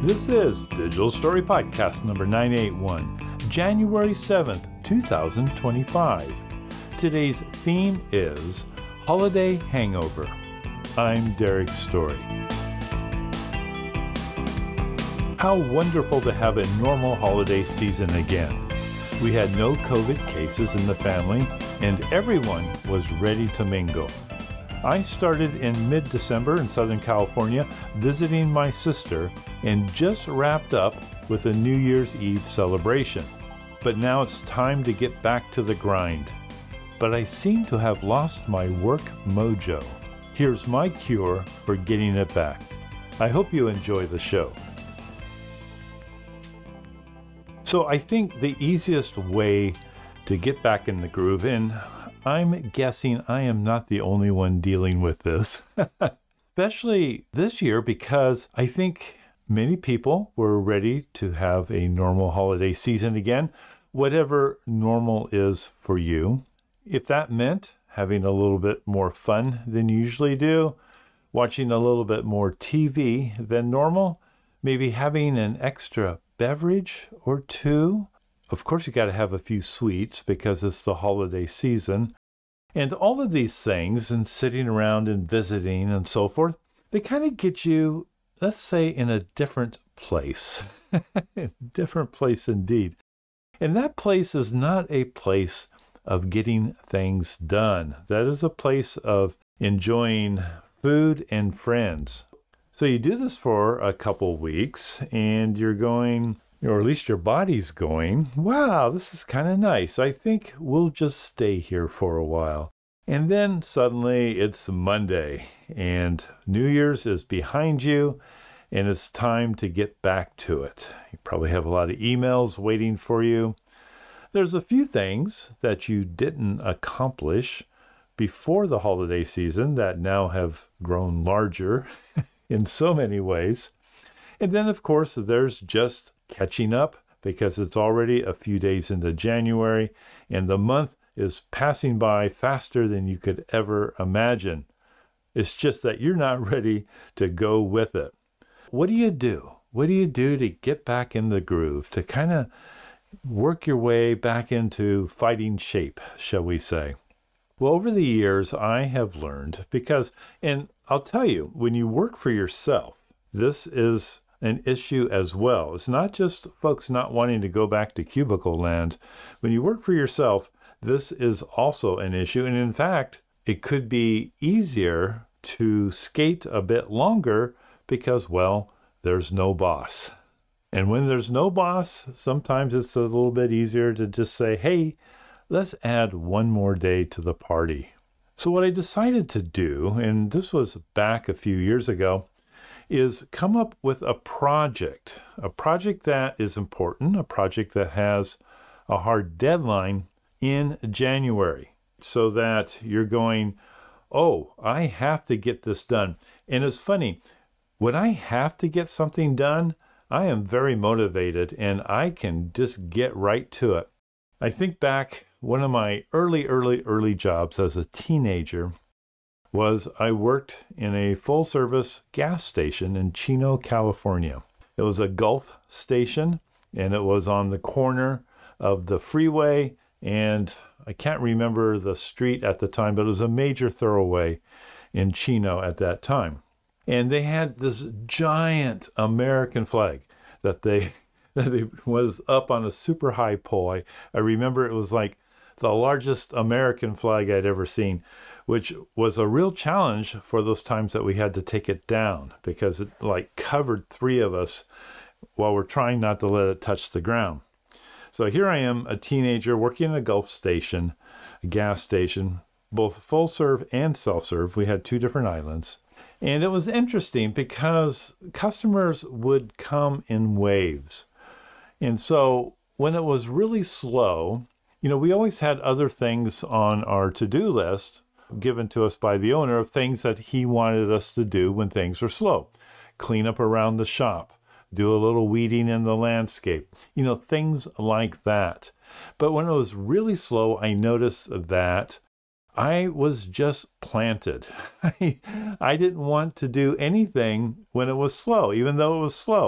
This is Digital Story Podcast number 981, January 7th, 2025. Today's theme is Holiday Hangover. I'm Derek Story. How wonderful to have a normal holiday season again. We had no COVID cases in the family, and everyone was ready to mingle. I started in mid-December in Southern California visiting my sister and just wrapped up with a New Year's Eve celebration. But now it's time to get back to the grind. But I seem to have lost my work mojo. Here's my cure for getting it back. I hope you enjoy the show. So I think the easiest way to get back in the groove, and I'm guessing I am not the only one dealing with this, especially this year, because I think many people were ready to have a normal holiday season again, whatever normal is for you. If that meant having a little bit more fun than you usually do, watching a little bit more TV than normal, maybe having an extra beverage or two. Of course, you got to have a few sweets because it's the holiday season. And all of these things and sitting around and visiting and so forth, they kind of get you, let's say, in a different place. Different place indeed. And that place is not a place of getting things done. That is a place of enjoying food and friends. So you do this for a couple weeks and you're going, or at least your body's going, wow, this is kind of nice. I think we'll just stay here for a while. And then suddenly it's Monday and New Year's is behind you and it's time to get back to it. You probably have a lot of emails waiting for you. There's a few things that you didn't accomplish before the holiday season that now have grown larger in so many ways. And then, of course, there's just catching up because it's already a few days into January and the month is passing by faster than you could ever imagine. It's just that you're not ready to go with it. What do you do? What do you do to get back in the groove, to kind of work your way back into fighting shape, shall we say? Well, over the years, I have learned and I'll tell you, when you work for yourself, this is an issue as well. It's not just folks not wanting to go back to cubicle land. When you work for yourself, this is also an issue. And in fact, it could be easier to skate a bit longer because, well, there's no boss. And when there's no boss, sometimes it's a little bit easier to just say, hey, let's add one more day to the party. So what I decided to do, and this was back a few years ago, is come up with a project that is important, a project that has a hard deadline in January, so that you're going, oh, I have to get this done. And it's funny, when I have to get something done, I am very motivated and I can just get right to it. I think back, one of my early jobs as a teenager was I worked in a full-service gas station in Chino, California. It was a Gulf station, and it was on the corner of the freeway, and I can't remember the street at the time, but it was a major thoroughway in Chino at that time. And they had this giant American flag that was up on a super high pole. I remember it was like the largest American flag I'd ever seen, which was a real challenge for those times that we had to take it down because it like covered three of us while we're trying not to let it touch the ground. So here I am, a teenager working in a Gulf station, a gas station, both full serve and self-serve. We had two different islands. And it was interesting because customers would come in waves. And so when it was really slow, we always had other things on our to-do list given to us by the owner of things that he wanted us to do when things were slow. Clean up around the shop, do a little weeding in the landscape, things like that. But when it was really slow, I noticed that I was just planted. I didn't want to do anything when it was slow, even though it was slow.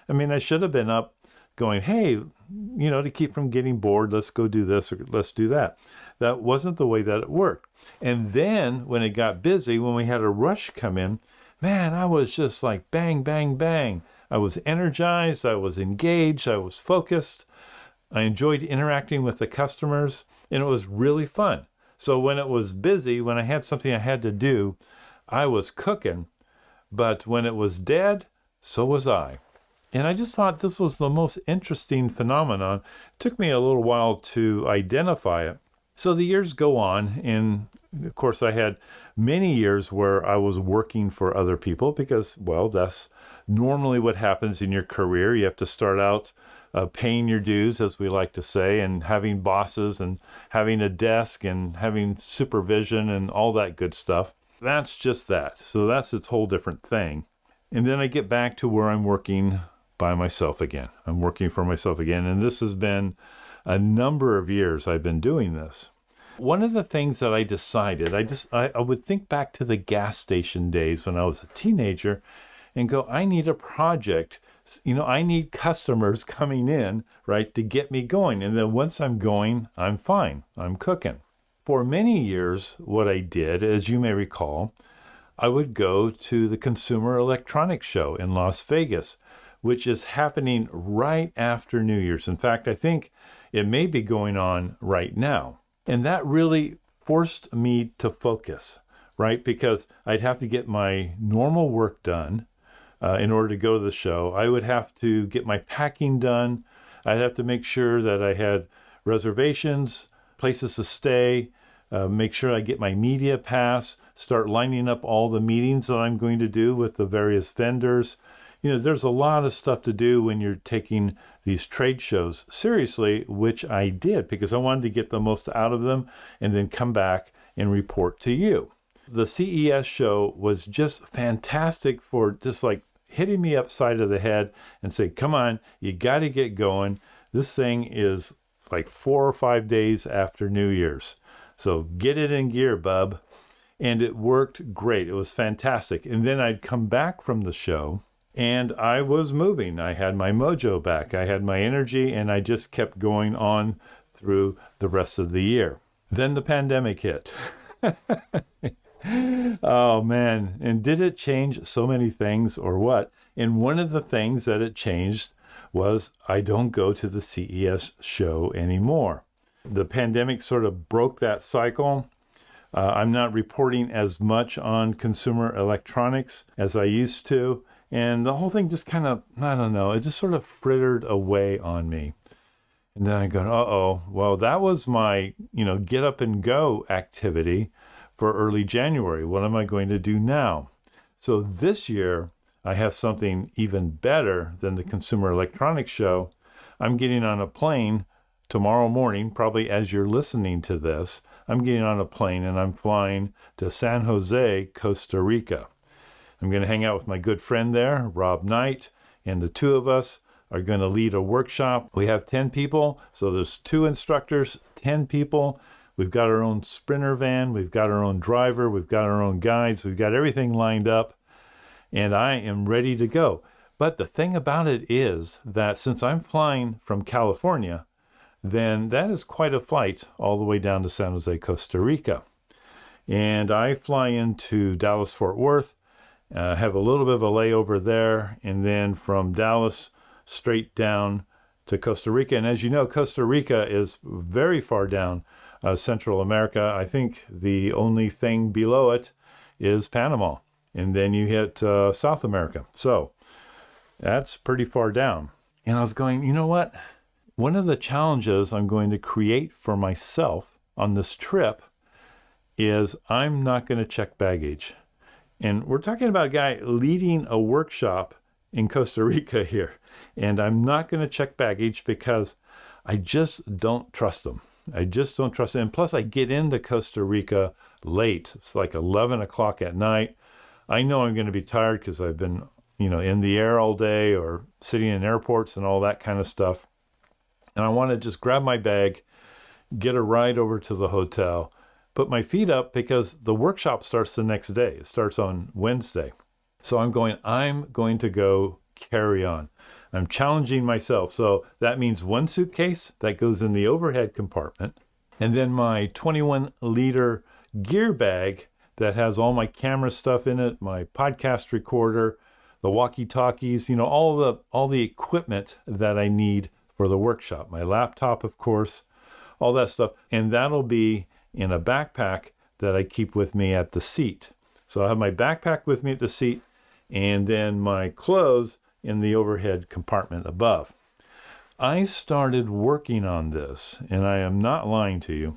I mean, I should have been up going, hey, to keep from getting bored, let's go do this or let's do that. That wasn't the way that it worked. And then when it got busy, when we had a rush come in, man, I was just like bang, bang, bang. I was energized. I was engaged. I was focused. I enjoyed interacting with the customers, and it was really fun. So when it was busy, when I had something I had to do, I was cooking. But when it was dead, so was I. And I just thought this was the most interesting phenomenon. It took me a little while to identify it. So the years go on, and of course I had many years where I was working for other people because, well, that's normally what happens in your career. You have to start out paying your dues, as we like to say, and having bosses and having a desk and having supervision and all that good stuff. That's just that. So that's a whole different thing. And then I get back to where I'm working by myself again. I'm working for myself again. And this has been a number of years I've been doing this. One of the things that I decided, I would think back to the gas station days when I was a teenager and go, I need a project. I need customers coming in, right, to get me going. And then once I'm going, I'm fine. I'm cooking. For many years, what I did, as you may recall, I would go to the Consumer Electronics Show in Las Vegas, which is happening right after New Year's. In fact, I think it may be going on right now. And that really forced me to focus, right? Because I'd have to get my normal work done in order to go to the show. I would have to get my packing done. I'd have to make sure that I had reservations, places to stay, make sure I get my media pass, start lining up all the meetings that I'm going to do with the various vendors. There's a lot of stuff to do when you're taking these trade shows seriously, which I did because I wanted to get the most out of them and then come back and report to you. The CES show was just fantastic for just like hitting me upside of the head and say, come on, you got to get going. This thing is like 4 or 5 days after New Year's. So get it in gear, bub. And it worked great. It was fantastic. And then I'd come back from the show and I was moving. I had my mojo back. I had my energy, and I just kept going on through the rest of the year. Then the pandemic hit. Oh, man. And did it change so many things or what? And one of the things that it changed was I don't go to the CES show anymore. The pandemic sort of broke that cycle. I'm not reporting as much on consumer electronics as I used to. And the whole thing just kind of, I don't know, it just sort of frittered away on me. And then I go, uh-oh, well, that was my, get up and go activity for early January. What am I going to do now? So this year, I have something even better than the Consumer Electronics Show. I'm getting on a plane tomorrow morning, probably as you're listening to this. I'm getting on a plane and I'm flying to San Jose, Costa Rica. I'm going to hang out with my good friend there, Rob Knight, and the two of us are going to lead a workshop. We have 10 people, so there's 2 instructors, 10 people. We've got our own Sprinter van, we've got our own driver, we've got our own guides, we've got everything lined up, and I am ready to go. But the thing about it is that since I'm flying from California, then that is quite a flight all the way down to San Jose, Costa Rica. And I fly into Dallas-Fort Worth, have a little bit of a layover there, and then from Dallas straight down to Costa Rica. And as you know, Costa Rica is very far down Central America. I think the only thing below it is Panama. And then you hit South America. So that's pretty far down. And I was going, you know what? One of the challenges I'm going to create for myself on this trip is I'm not going to check baggage. And we're talking about a guy leading a workshop in Costa Rica here. And I'm not going to check baggage because I just don't trust them. I just don't trust them. And plus, I get into Costa Rica late. It's like 11 o'clock at night. I know I'm going to be tired because I've been, in the air all day or sitting in airports and all that kind of stuff. And I want to just grab my bag, get a ride over to the hotel, put my feet up because the workshop starts the next day. It starts on Wednesday. So I'm going to go carry on. I'm challenging myself. So that means one suitcase that goes in the overhead compartment, and then my 21-liter gear bag that has all my camera stuff in it, my podcast recorder, the walkie-talkies, all the equipment that I need for the workshop. My laptop, of course, all that stuff. And that'll be in a backpack that I keep with me at the seat. So I'll have my backpack with me at the seat, and then my clothes in the overhead compartment above. I started working on this, and I am not lying to you.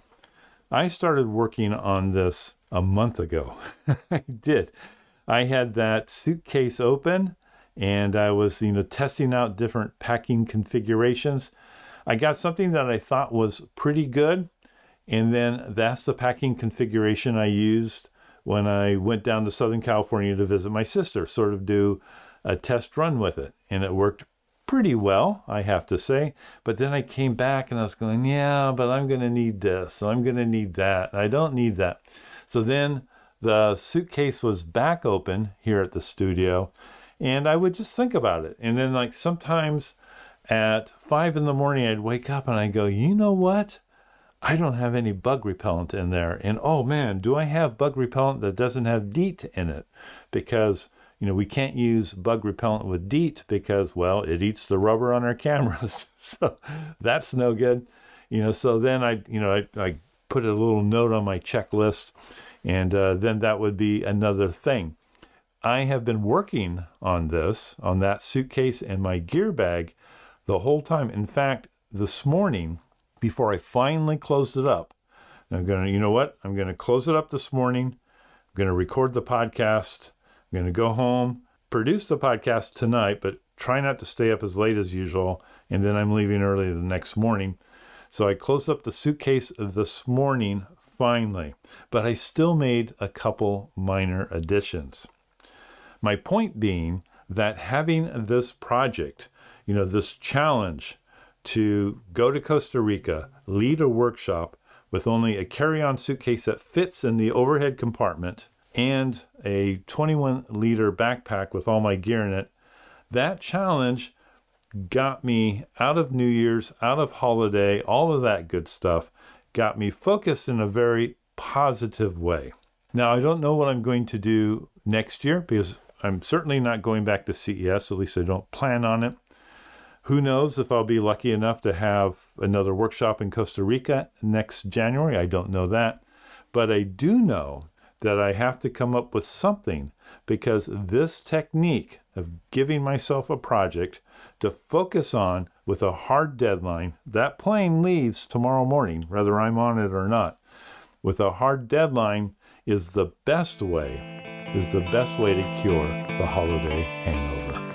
I started working on this a month ago. I did. I had that suitcase open, and I was, testing out different packing configurations. I got something that I thought was pretty good, and then that's the packing configuration I used when I went down to Southern California to visit my sister, sort of do a test run with it. And it worked pretty well, I have to say. But then I came back and I was going, yeah, but I'm going to need this. I'm going to need that. I don't need that. So then the suitcase was back open here at the studio, and I would just think about it. And then sometimes at 5 a.m, I'd wake up and I go, you know what? I don't have any bug repellent in there. And oh man, do I have bug repellent that doesn't have DEET in it? Because, we can't use bug repellent with DEET because, well, it eats the rubber on our cameras. So that's no good. So then I put a little note on my checklist, and then that would be another thing. I have been working on this, on that suitcase and my gear bag the whole time. In fact, this morning, before I finally closed it up, I'm going to close it up this morning. I'm going to record the podcast. I'm going to go home, produce the podcast tonight, but try not to stay up as late as usual. And then I'm leaving early the next morning. So I closed up the suitcase this morning, finally, but I still made a couple minor additions. My point being that having this project, this challenge to go to Costa Rica, lead a workshop with only a carry-on suitcase that fits in the overhead compartment and a 21-liter backpack with all my gear in it, that challenge got me out of New Year's, out of holiday, all of that good stuff, got me focused in a very positive way. Now, I don't know what I'm going to do next year because I'm certainly not going back to CES, at least I don't plan on it. Who knows if I'll be lucky enough to have another workshop in Costa Rica next January. I don't know that. But I do know that I have to come up with something, because this technique of giving myself a project to focus on with a hard deadline, that plane leaves tomorrow morning, whether I'm on it or not, with a hard deadline is the best way to cure the holiday hangover.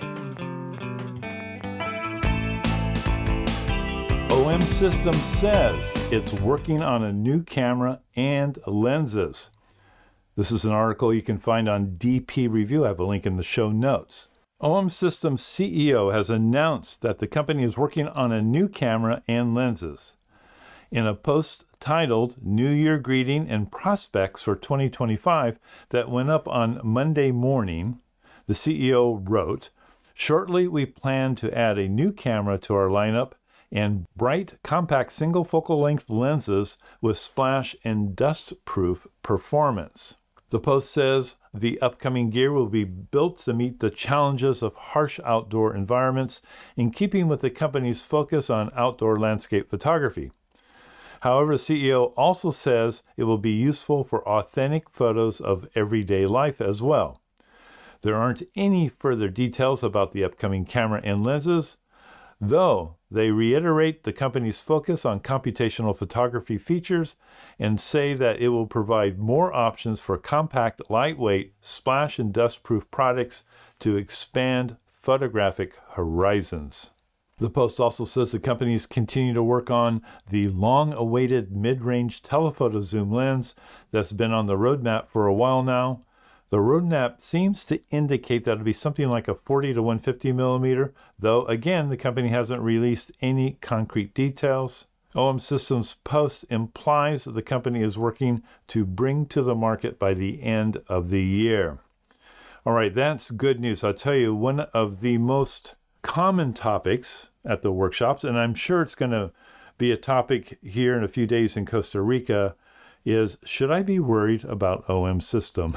OM Systems says it's working on a new camera and lenses. This is an article you can find on DP Review. I have a link in the show notes. OM Systems CEO has announced that the company is working on a new camera and lenses. In a post titled New Year Greeting and Prospects for 2025 that went up on Monday morning, the CEO wrote, "Shortly we plan to add a new camera to our lineup and bright, compact single-focal length lenses with splash and dust-proof performance." The post says the upcoming gear will be built to meet the challenges of harsh outdoor environments, in keeping with the company's focus on outdoor landscape photography. However, the CEO also says it will be useful for authentic photos of everyday life as well. There aren't any further details about the upcoming camera and lenses, though they reiterate the company's focus on computational photography features and say that it will provide more options for compact, lightweight, splash and dust-proof products to expand photographic horizons. The post also says the companies continue to work on the long-awaited mid-range telephoto zoom lens that's been on the roadmap for a while now. The roadmap seems to indicate that it'll be something like a 40 to 150 millimeter, though again, the company hasn't released any concrete details. OM Systems post implies that the company is working to bring to the market by the end of the year. All right, that's good news. I'll tell you, one of the most common topics at the workshops, and I'm sure it's going to be a topic here in a few days in Costa Rica, is should I be worried about OM system?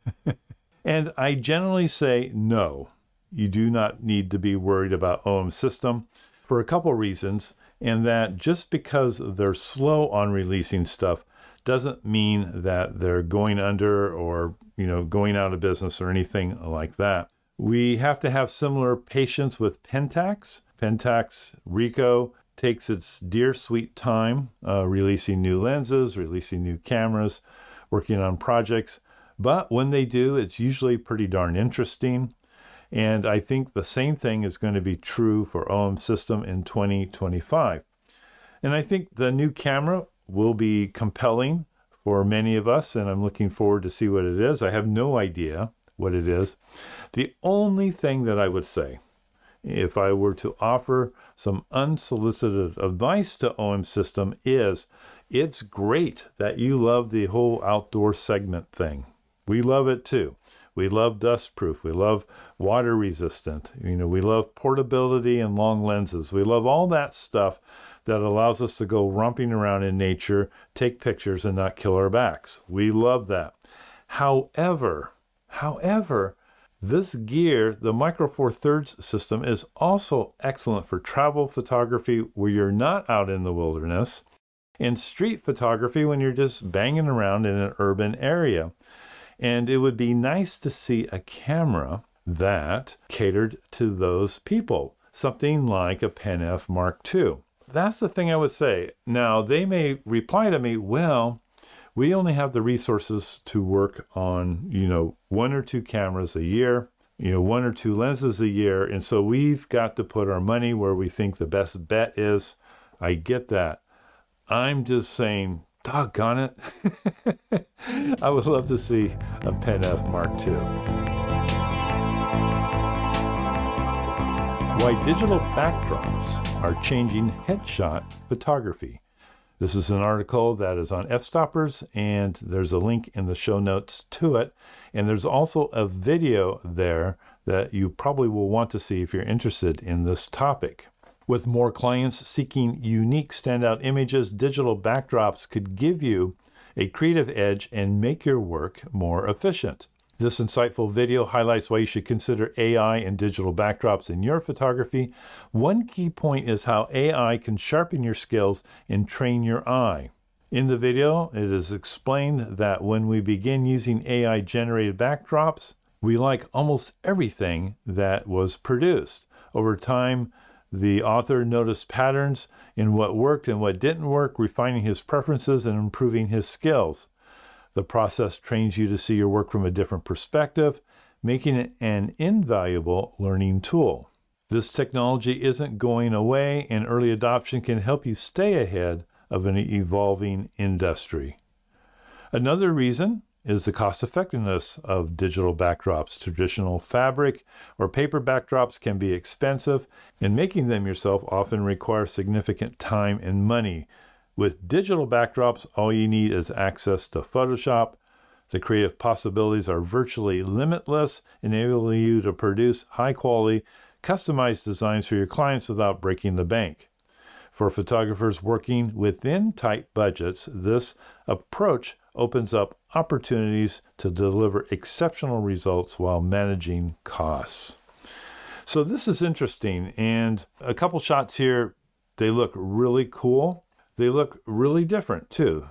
And I generally say no. You do not need to be worried about OM system for a couple reasons, and that just because they're slow on releasing stuff doesn't mean that they're going under or, going out of business or anything like that. We have to have similar patience with Pentax. Pentax Ricoh takes its dear sweet time releasing new lenses, releasing new cameras, working on projects. But when they do, it's usually pretty darn interesting. And I think the same thing is going to be true for OM System in 2025. And I think the new camera will be compelling for many of us, and I'm looking forward to see what it is. I have no idea what it is. The only thing that I would say, if I were to offer some unsolicited advice to OM System, is it's great that you love the whole outdoor segment thing. We love it too. We love dustproof. We love water resistant. We love portability and long lenses. We love all that stuff that allows us to go romping around in nature, take pictures, and not kill our backs. We love that. However, this gear, the Micro Four Thirds system, is also excellent for travel photography where you're not out in the wilderness, and street photography when you're just banging around in an urban area. And it would be nice to see a camera that catered to those people, something like a Pen F Mark II. That's the thing I would say. Now, they may reply to me, well, we only have the resources to work on, 1 or 2 cameras a year, 1 or 2 lenses a year. And so we've got to put our money where we think the best bet is. I get that. I'm just saying, doggone it. I would love to see a Pen F Mark II. Why digital backdrops are changing headshot photography. This is an article that is on F-Stoppers, and there's a link in the show notes to it. And there's also a video there that you probably will want to see if you're interested in this topic. With more clients seeking unique standout images, digital backdrops could give you a creative edge and make your work more efficient. This insightful video highlights why you should consider AI and digital backdrops in your photography. One key point is how AI can sharpen your skills and train your eye. In the video, it is explained that when we begin using AI-generated backdrops, we like almost everything that was produced. Over time, the author noticed patterns in what worked and what didn't work, refining his preferences and improving his skills. The process trains you to see your work from a different perspective, making it an invaluable learning tool. This technology isn't going away, and early adoption can help you stay ahead of an evolving industry. Another reason is the cost effectiveness of digital backdrops. Traditional fabric or paper backdrops can be expensive, and making them yourself often requires significant time and money. With digital backdrops, all you need is access to Photoshop. The creative possibilities are virtually limitless, enabling you to produce high-quality, customized designs for your clients without breaking the bank. For photographers working within tight budgets, this approach opens up opportunities to deliver exceptional results while managing costs. So this is interesting, and a couple shots here, they look really cool. They look really different too.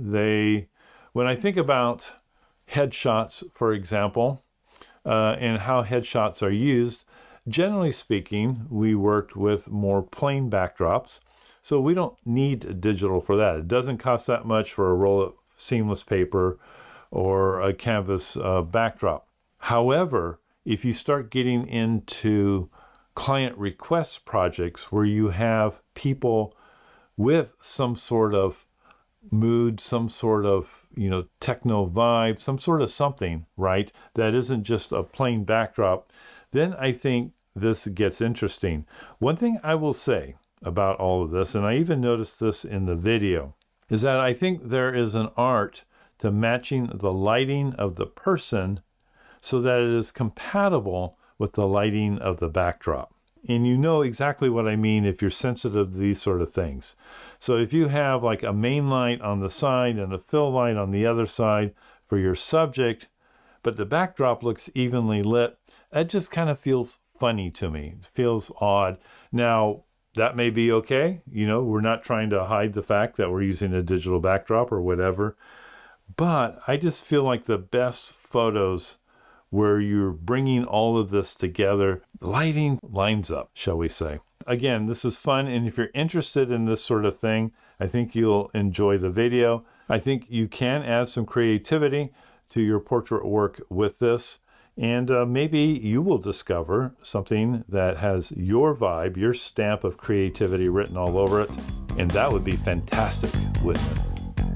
When I think about headshots, for example, and how headshots are used, generally speaking, we worked with more plain backdrops, so we don't need digital for that. It doesn't cost that much for a roll of seamless paper or a canvas backdrop. However, if you start getting into client request projects where you have people with some sort of mood, some sort of, techno vibe, some sort of something, right, that isn't just a plain backdrop, then I think this gets interesting. One thing I will say about all of this, and I even noticed this in the video, is that I think there is an art to matching the lighting of the person so that it is compatible with the lighting of the backdrop. And you know exactly what I mean if you're sensitive to these sort of things. So if you have like a main light on the side and a fill light on the other side for your subject, but the backdrop looks evenly lit, that just kind of feels funny to me. It feels odd. Now, that may be okay. You know, we're not trying to hide the fact that we're using a digital backdrop or whatever. But I just feel like the best photos where you're bringing all of this together, lighting lines up, shall we say. Again, this is fun. And if you're interested in this sort of thing, I think you'll enjoy the video. I think you can add some creativity to your portrait work with this. And maybe you will discover something that has your vibe, your stamp of creativity written all over it. And that would be fantastic, wouldn't it?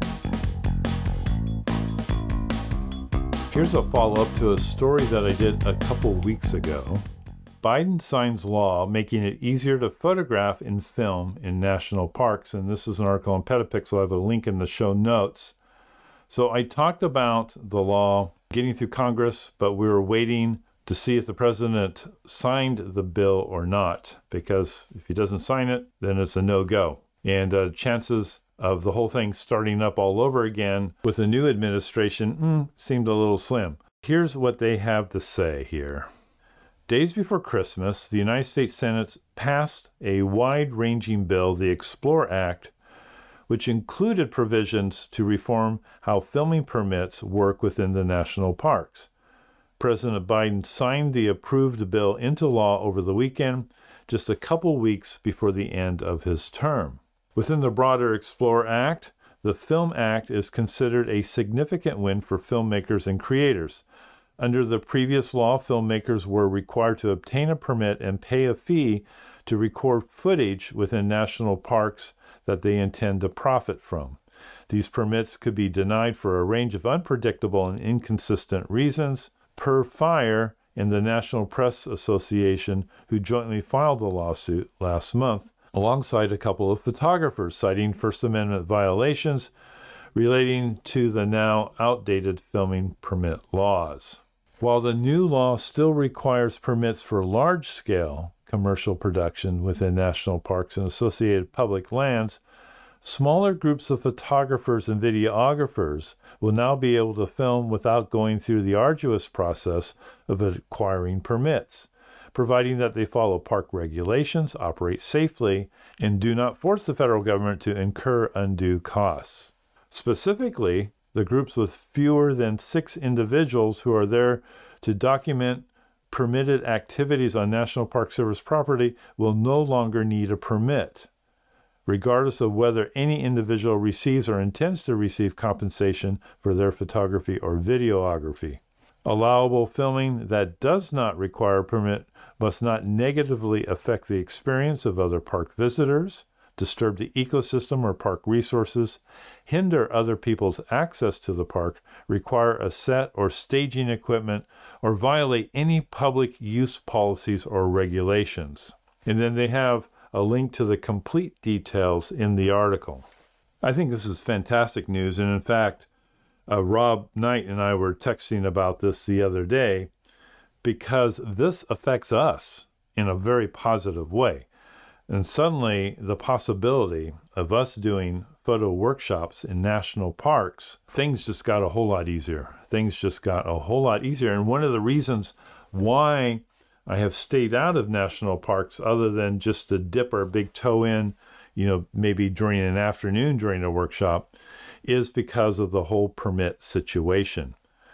Here's a follow-up to a story that I did a couple weeks ago. Biden signs law making it easier to photograph and film in national parks. And this is an article on Petapixel. I have a link in the show notes. So I talked about the law getting through Congress, but we were waiting to see if the president signed the bill or not, because if he doesn't sign it, then it's a no-go. And chances of the whole thing starting up all over again with a new administration seemed a little slim. Here's what they have to say here. Days before Christmas, the United States Senate passed a wide-ranging bill, the Explore Act, which included provisions to reform how filming permits work within the national parks. President Biden signed the approved bill into law over the weekend, just a couple weeks before the end of his term. Within the broader Explore Act, the Film Act is considered a significant win for filmmakers and creators. Under the previous law, filmmakers were required to obtain a permit and pay a fee to record footage within national parks that they intend to profit from. These permits could be denied for a range of unpredictable and inconsistent reasons. Per Fire and the National Press Association, who jointly filed the lawsuit last month, alongside a couple of photographers, citing First Amendment violations relating to the now outdated filming permit laws. While the new law still requires permits for large-scale commercial production within national parks and associated public lands, smaller groups of photographers and videographers will now be able to film without going through the arduous process of acquiring permits, providing that they follow park regulations, operate safely, and do not force the federal government to incur undue costs. Specifically, the groups with fewer than 6 individuals who are there to document permitted activities on National Park Service property will no longer need a permit, regardless of whether any individual receives or intends to receive compensation for their photography or videography. Allowable filming that does not require a permit must not negatively affect the experience of other park visitors, disturb the ecosystem or park resources, hinder other people's access to the park, require a set or staging equipment, or violate any public use policies or regulations. And then they have a link to the complete details in the article. I think this is fantastic news. And in fact, Rob Knight and I were texting about this the other day because this affects us in a very positive way. And suddenly the possibility of us doing photo workshops in national parks, things just got a whole lot easier. And one of the reasons why I have stayed out of national parks, other than just to dip our big toe in, maybe during an afternoon during a workshop, is because of the whole permit situation.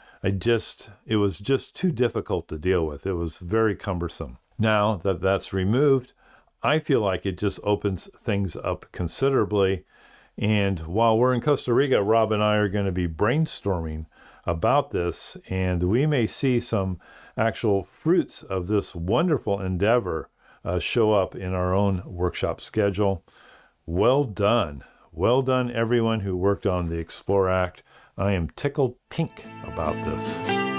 It was just too difficult to deal with. It was very cumbersome. Now that that's removed, I feel like it just opens things up considerably. And while we're in Costa Rica, Rob and I are going to be brainstorming about this, and we may see some actual fruits of this wonderful endeavor show up in our own workshop schedule. Well done. Well done, everyone who worked on the Explore Act. I am tickled pink about this.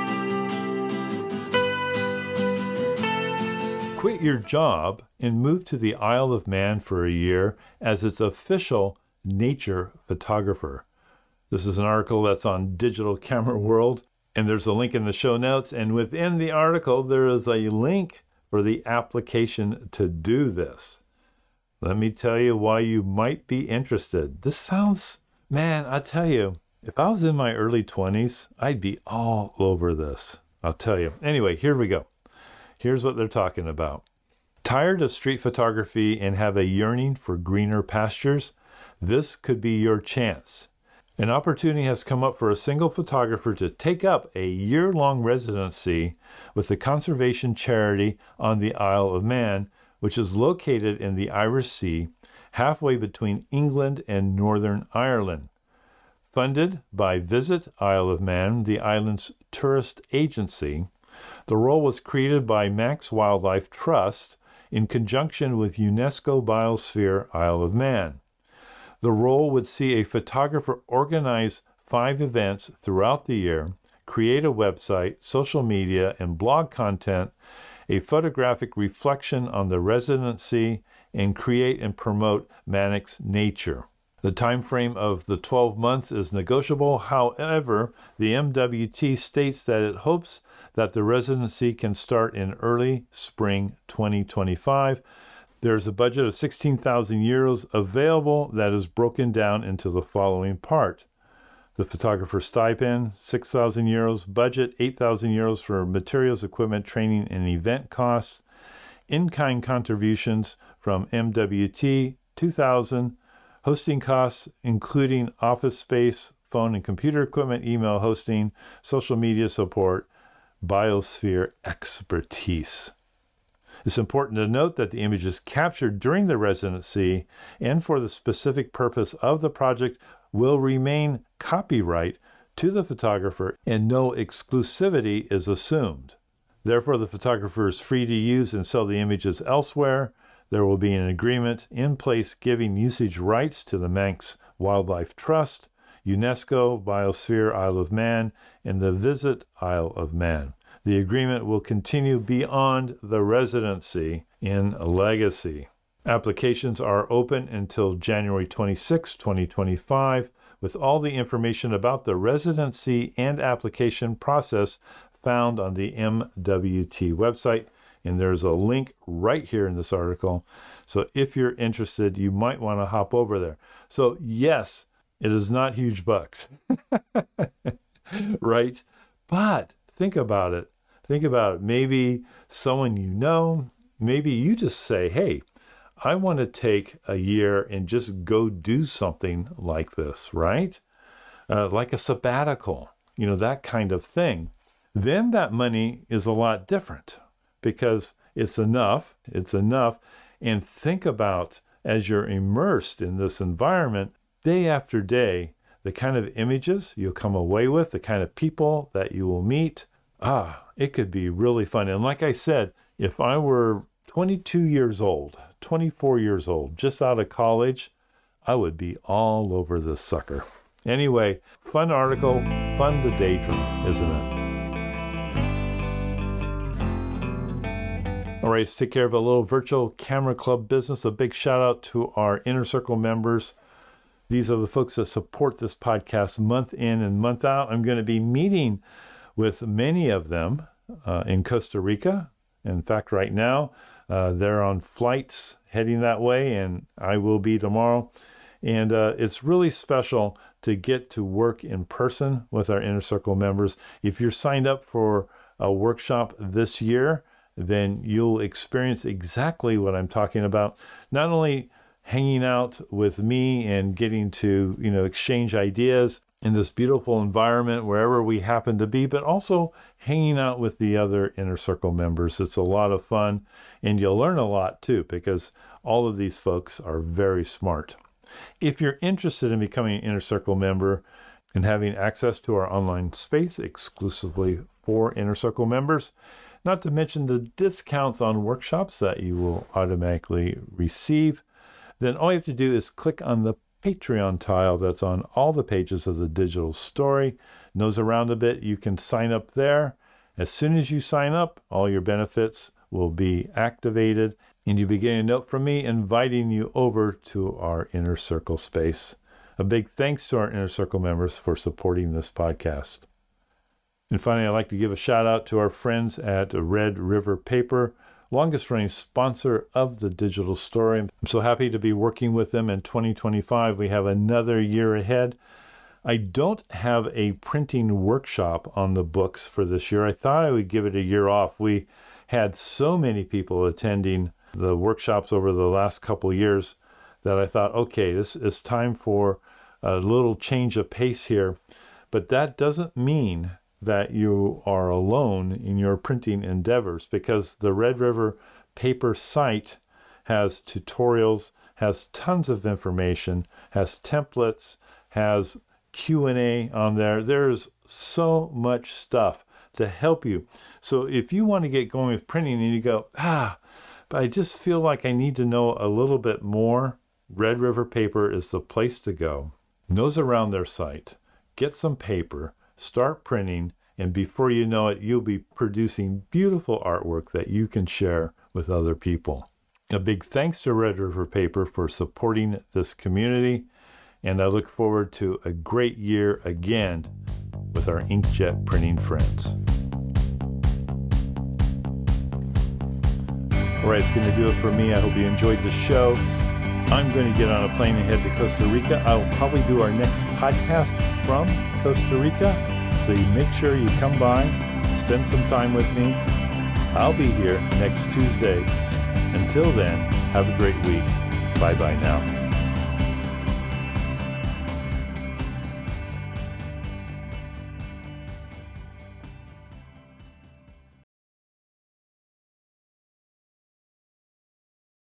Quit your job and move to the Isle of Man for a year as its official nature photographer. This is an article that's on Digital Camera World, and there's a link in the show notes. And within the article, there is a link for the application to do this. Let me tell you why you might be interested. This sounds, man, I tell you, if I was in my early 20s, I'd be all over this. I'll tell you. Anyway, here we go. Here's what they're talking about. Tired of street photography and have a yearning for greener pastures? This could be your chance. An opportunity has come up for a single photographer to take up a year-long residency with the conservation charity on the Isle of Man, which is located in the Irish Sea, halfway between England and Northern Ireland. Funded by Visit Isle of Man, the island's tourist agency, the role was created by Manx Wildlife Trust in conjunction with UNESCO Biosphere Isle of Man. The role would see a photographer organize 5 events throughout the year, create a website, social media, and blog content, a photographic reflection on the residency, and create and promote Manx nature. The time frame of the 12 months is negotiable. However, the MWT states that it hopes that the residency can start in early spring 2025. There's a budget of 16,000 euros available that is broken down into the following part. The photographer stipend, 6,000 euros. Budget, 8,000 euros for materials, equipment, training, and event costs. In-kind contributions from MWT, 2,000. Hosting costs, including office space, phone and computer equipment, email hosting, social media support, biosphere expertise. It's important to note that the images captured during the residency and for the specific purpose of the project will remain copyright to the photographer and no exclusivity is assumed. Therefore, the photographer is free to use and sell the images elsewhere. There will be an agreement in place giving usage rights to the Manx Wildlife Trust, UNESCO, Biosphere Isle of Man, and the Visit Isle of Man. The agreement will continue beyond the residency in legacy. Applications are open until January 26, 2025, with all the information about the residency and application process found on the MWT website. And there's a link right here in this article. So if you're interested, you might want to hop over there. So yes, it is not huge bucks, right? But think about it. Think about it. Maybe someone you know, maybe you just say, hey, I want to take a year and just go do something like this, right? Like a sabbatical, that kind of thing. Then that money is a lot different because it's enough. And think about, as you're immersed in this environment, day after day, the kind of images you'll come away with, the kind of people that you will meet. It could be really fun. And like I said, if I were 22 years old, 24 years old, just out of college, I would be all over this sucker. Anyway, fun article, fun to daydream, isn't it? All right, let's take care of a little virtual camera club business. A big shout out to our Inner Circle members. These are the folks that support this podcast month in and month out. I'm going to be meeting with many of them in Costa Rica. In fact, right now, they're on flights heading that way, and I will be tomorrow. And it's really special to get to work in person with our Inner Circle members. If you're signed up for a workshop this year, then you'll experience exactly what I'm talking about. Not only hanging out with me and getting to, exchange ideas in this beautiful environment wherever we happen to be, but also hanging out with the other Inner Circle members. It's a lot of fun, and you'll learn a lot too, because all of these folks are very smart. If you're interested in becoming an Inner Circle member and having access to our online space exclusively for Inner Circle members, not to mention the discounts on workshops that you will automatically receive, then all you have to do is click on the Patreon tile that's on all the pages of the digital story. Nose around a bit, you can sign up there. As soon as you sign up, all your benefits will be activated, and you'll be getting a note from me inviting you over to our Inner Circle space. A big thanks to our Inner Circle members for supporting this podcast. And finally, I'd like to give a shout out to our friends at Red River Paper, longest running sponsor of the Digital Story. I'm so happy to be working with them in 2025. We have another year ahead. I don't have a printing workshop on the books for this year. I thought I would give it a year off. We had so many people attending the workshops over the last couple of years that I thought, okay, this is time for a little change of pace here. But that doesn't mean that you are alone in your printing endeavors, because the Red River Paper site has tutorials, has tons of information, has templates, has Q&A on there. There's so much stuff to help you. So if you want to get going with printing and you go, but I just feel like I need to know a little bit more, Red River Paper is the place to go. Nose around their site, get some paper, start printing, and before you know it, you'll be producing beautiful artwork that you can share with other people. A big thanks to Red River Paper for supporting this community, and I look forward to a great year again with our inkjet printing friends. All right, it's going to do it for me. I hope you enjoyed the show. I'm going to get on a plane and head to Costa Rica. I'll probably do our next podcast from Costa Rica. So you make sure you come by, spend some time with me. I'll be here next Tuesday. Until then, have a great week. Bye-bye now.